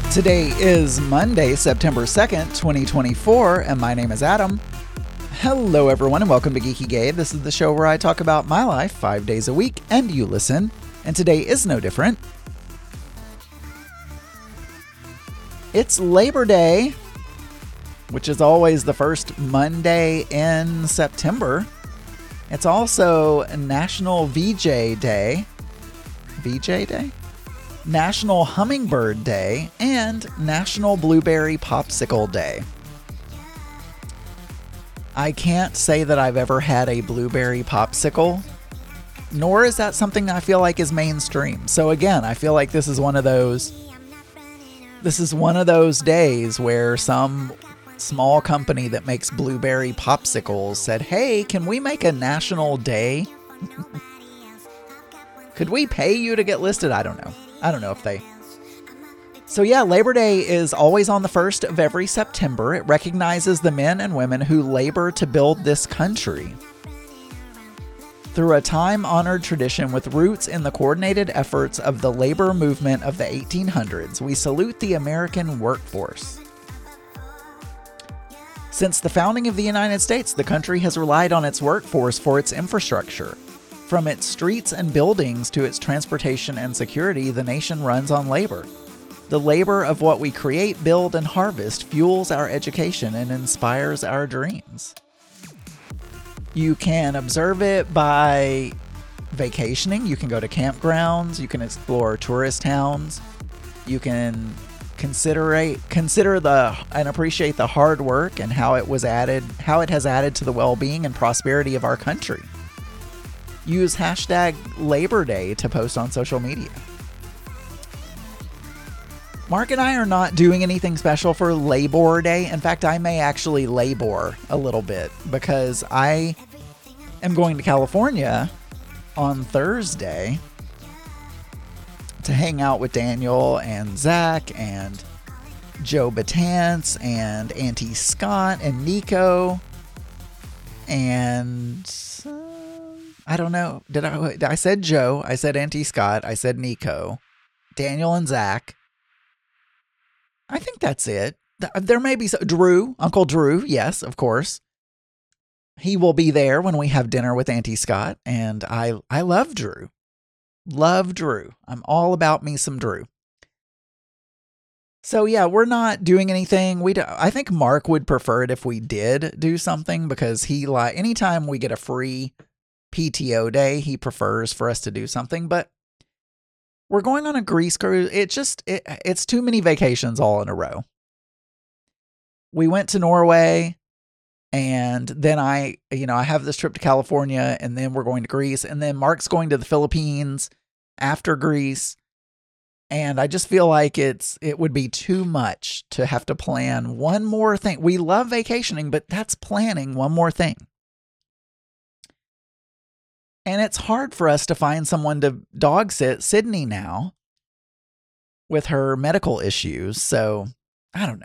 Today is Monday, September 2nd, 2024, and my name is Adam. Hello, everyone, and welcome to Geeky Gabe. This is the show where I talk about my life 5 days a week, and you listen, and today is no different. It's Labor Day, which is always the first Monday in September. It's also National VJ Day. VJ Day? National Hummingbird Day, and National Blueberry Popsicle Day. I can't say that I've ever had a blueberry popsicle, nor is that something I feel like is mainstream. So again, I feel like this is one of those days where some small company that makes blueberry popsicles said, "Hey, can we make a national day? Could we pay you to get listed?" I don't know if they... So yeah, Labor Day is always on the 1st of every September. It recognizes the men and women who labor to build this country. Through a time-honored tradition with roots in the coordinated efforts of the labor movement of the 1800s, we salute the American workforce. Since the founding of the United States, the country has relied on its workforce for its infrastructure. From its streets and buildings to its transportation and security, the nation runs on labor. The labor of what we create, build, and harvest fuels our education and inspires our dreams. You can observe it by vacationing. You can go to campgrounds. You can explore tourist towns. You can consider and appreciate the hard work and how it has added to the well-being and prosperity of our country. Use hashtag Labor Day to post on social media. Mark and I are not doing anything special for Labor Day. In fact, I may actually labor a little bit because I am going to California on Thursday to hang out with Daniel and Zach and Joe Batance and Auntie Scott and Nico and... I don't know. I said Joe. I said Auntie Scott. I said Nico. Daniel and Zach. I think that's it. There may be Drew. Uncle Drew. Yes, of course. He will be there when we have dinner with Auntie Scott. And I love Drew. Love Drew. I'm all about me some Drew. So yeah, we're not doing anything. I think Mark would prefer it if we did do something because anytime we get a free PTO day, he prefers for us to do something, but we're going on a Greece cruise. It's too many vacations all in a row. We went to Norway, and then I have this trip to California, and then we're going to Greece, and then Mark's going to the Philippines after Greece. And I just feel like it would be too much to have to plan one more thing. We love vacationing, but that's planning one more thing. And it's hard for us to find someone to dog sit Sydney now with her medical issues. So I don't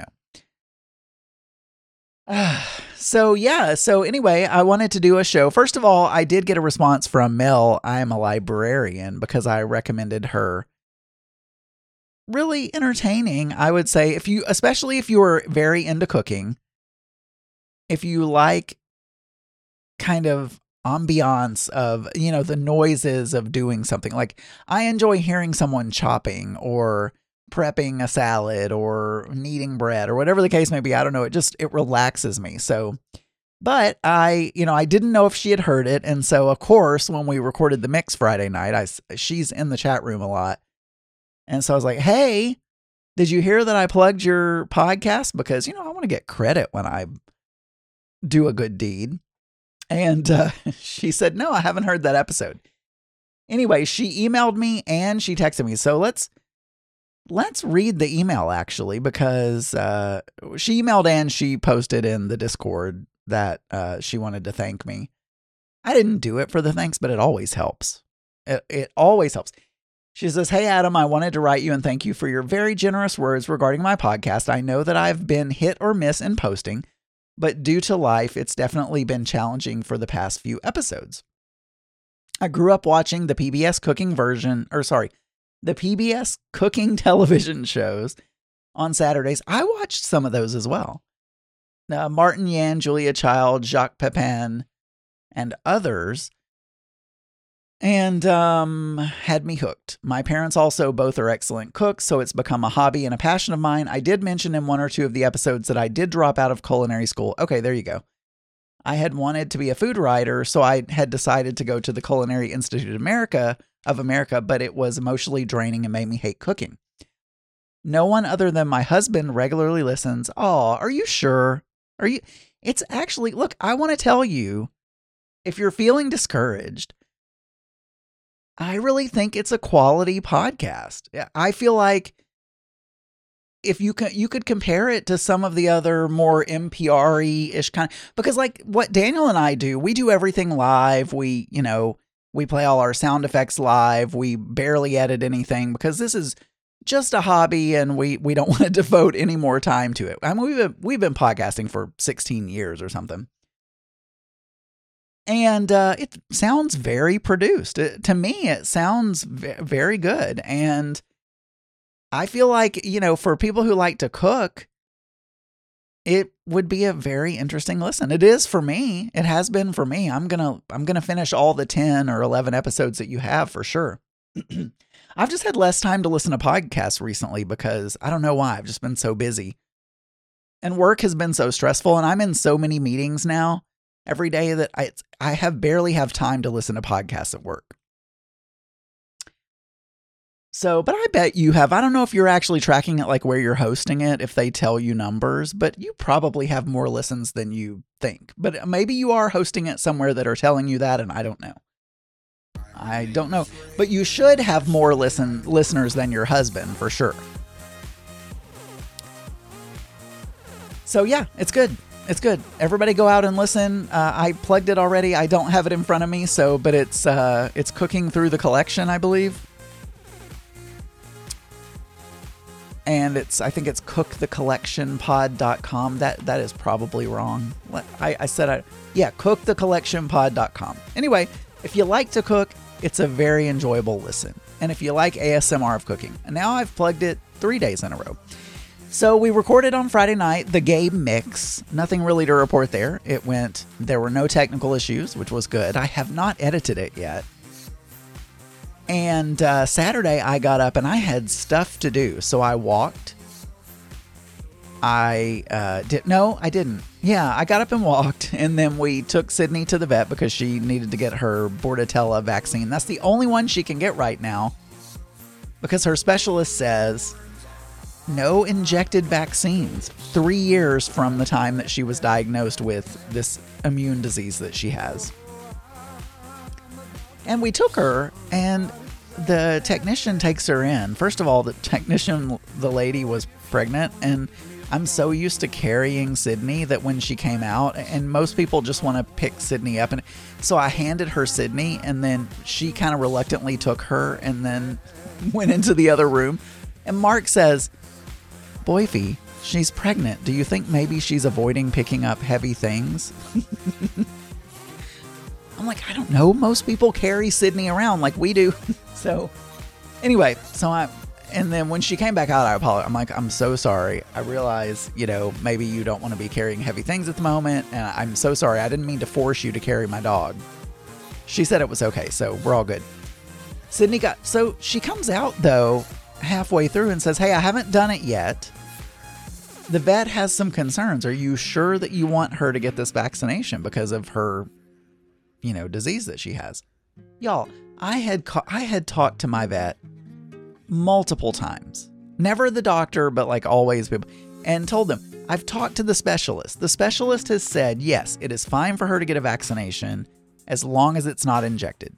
know. So anyway, I wanted to do a show. First of all, I did get a response from Mel. I am a librarian because I recommended her. Really entertaining, I would say, especially if you are very into cooking, if you like kind of ambiance of, the noises of doing something. Like, I enjoy hearing someone chopping or prepping a salad or kneading bread or whatever the case may be. I don't know. It relaxes me. So, but I didn't know if she had heard it. And so, of course, when we recorded the mix Friday night, she's in the chat room a lot. And so I was like, "Hey, did you hear that I plugged your podcast? Because, I want to get credit when I do a good deed." And she said, "No, I haven't heard that episode." Anyway, she emailed me and she texted me. So let's read the email, actually, because she emailed and she posted in the Discord that she wanted to thank me. I didn't do it for the thanks, but it always helps. It always helps. She says, "Hey, Adam, I wanted to write you and thank you for your very generous words regarding my podcast. I know that I've been hit or miss in posting, but due to life, it's definitely been challenging for the past few episodes. I grew up watching the PBS cooking television shows on Saturdays. I watched some of those as well. Martin Yan, Julia Child, Jacques Pepin, and others. And had me hooked. My parents also both are excellent cooks, so it's become a hobby and a passion of mine. I did mention in one or two of the episodes that I did drop out of culinary school. Okay, there you go. I had wanted to be a food writer, so I had decided to go to the Culinary Institute of America, but it was emotionally draining and made me hate cooking. No one other than my husband regularly listens. Oh, are you sure? It's actually, look, I want to tell you, if you're feeling discouraged, I really think it's a quality podcast. I feel like if you could compare it to some of the other more NPR-ish kind of, because like what Daniel and I do, we do everything live. We play all our sound effects live. We barely edit anything because this is just a hobby and we don't want to devote any more time to it. I mean, we've been podcasting for 16 years or something. And it sounds very produced. To me, it sounds very good. And I feel like, for people who like to cook, it would be a very interesting listen. It is for me. It has been for me. I'm going to finish all the 10 or 11 episodes that you have for sure. I've just had less time to listen to podcasts recently because I don't know why. I've just been so busy. And work has been so stressful and I'm in so many meetings now every day that I barely have time to listen to podcasts at work. So, but I bet you have. I don't know if you're actually tracking it, like where you're hosting it, if they tell you numbers, but you probably have more listens than you think. But maybe you are hosting it somewhere that are telling you that, and I don't know. But you should have more listeners than your husband, for sure. So yeah, it's good. It's good. Everybody go out and listen. I plugged it already. I don't have it in front of me, but it's Cooking Through the Collection, I believe. And I think it's cookthecollectionpod.com. That is probably wrong. Cookthecollectionpod.com. Anyway, if you like to cook, it's a very enjoyable listen. And if you like ASMR of cooking, and now I've plugged it 3 days in a row. So we recorded on Friday night, the Gabe Mix. Nothing really to report there. There were no technical issues, which was good. I have not edited it yet. And Saturday I got up and I had stuff to do. So I walked. I didn't. Yeah, I got up and walked. And then we took Sydney to the vet because she needed to get her Bordetella vaccine. That's the only one she can get right now because her specialist says no injected vaccines 3 years from the time that she was diagnosed with this immune disease that she has. And we took her, and the technician takes her in. First of all, the lady was pregnant, and I'm so used to carrying Sydney that when she came out, and most people just want to pick Sydney up, and so I handed her Sydney, and then she kind of reluctantly took her and then went into the other room. And Mark says, "Boyfie, she's pregnant. Do you think maybe she's avoiding picking up heavy things?" I'm like, I don't know. Most people carry Sydney around like we do. So anyway, and then when she came back out, I apologized. I'm like, I'm so sorry. I realize, maybe you don't want to be carrying heavy things at the moment. And I'm so sorry. I didn't mean to force you to carry my dog. She said it was okay. So we're all good. So she comes out though, halfway through and says, "Hey, I haven't done it yet. The vet has some concerns. Are you sure that you want her to get this vaccination because of her, disease that she has?" Y'all, I had talked to my vet multiple times. Never the doctor, but like always people, and told them, I've talked to the specialist. The specialist has said, yes, it is fine for her to get a vaccination as long as it's not injected.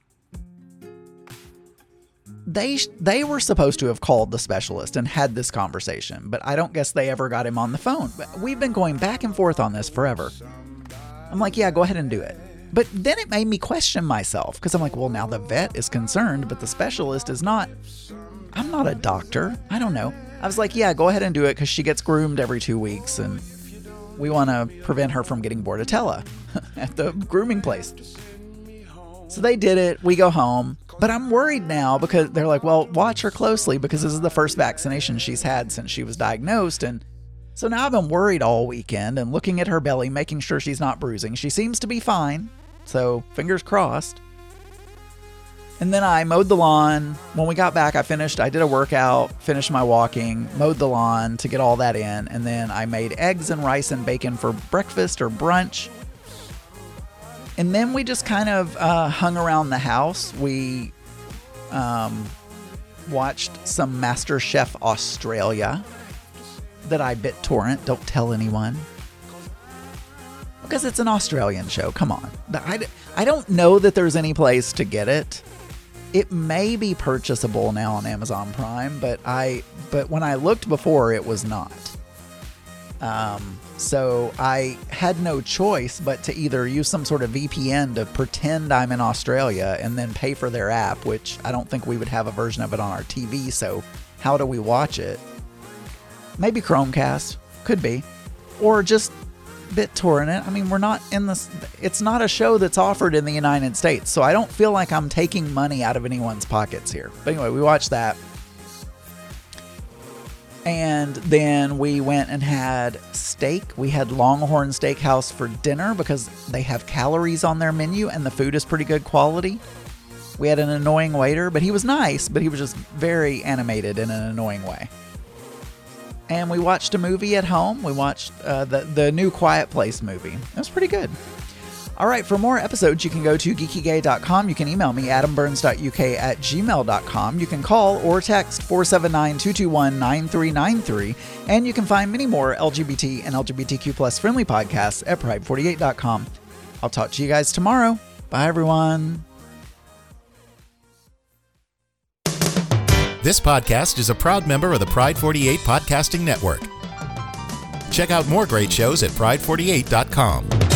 They were supposed to have called the specialist and had this conversation, but I don't guess they ever got him on the phone. But we've been going back and forth on this forever. I'm like, yeah, go ahead and do it. But then it made me question myself because I'm like, well, now the vet is concerned, but the specialist is not. I'm not a doctor. I don't know. I was like, yeah, go ahead and do it because she gets groomed every 2 weeks and we want to prevent her from getting Bordetella at the grooming place. So they did it. We go home. But I'm worried now because they're like, well, watch her closely because this is the first vaccination she's had since she was diagnosed. And so now I've been worried all weekend and looking at her belly, making sure she's not bruising. She seems to be fine. So fingers crossed. And then I mowed the lawn. When we got back, I did a workout, finished my walking, mowed the lawn to get all that in. And then I made eggs and rice and bacon for breakfast or brunch. And then we just kind of hung around the house. We watched some MasterChef Australia that I BitTorrent. Don't tell anyone. Because it's an Australian show. Come on. I don't know that there's any place to get it. It may be purchasable now on Amazon Prime, but when I looked before, it was not. So I had no choice but to either use some sort of VPN to pretend I'm in Australia and then pay for their app, which I don't think we would have a version of it on our TV. So how do we watch it? Maybe Chromecast, could be, or just BitTorrent it. I mean, we're not in this. It's not a show that's offered in the United States, so I don't feel like I'm taking money out of anyone's pockets here. But anyway, we watched that. And then we went and had steak. We had Longhorn Steakhouse for dinner because they have calories on their menu and the food is pretty good quality. We had an annoying waiter, but he was nice, but he was just very animated in an annoying way. And we watched a movie at home. We watched the new Quiet Place movie. It was pretty good. All right, for more episodes, you can go to geekygay.com. You can email me, adamburns.uk@gmail.com. You can call or text 479-221-9393. And you can find many more LGBT and LGBTQ plus friendly podcasts at pride48.com. I'll talk to you guys tomorrow. Bye, everyone. This podcast is a proud member of the Pride 48 Podcasting Network. Check out more great shows at pride48.com.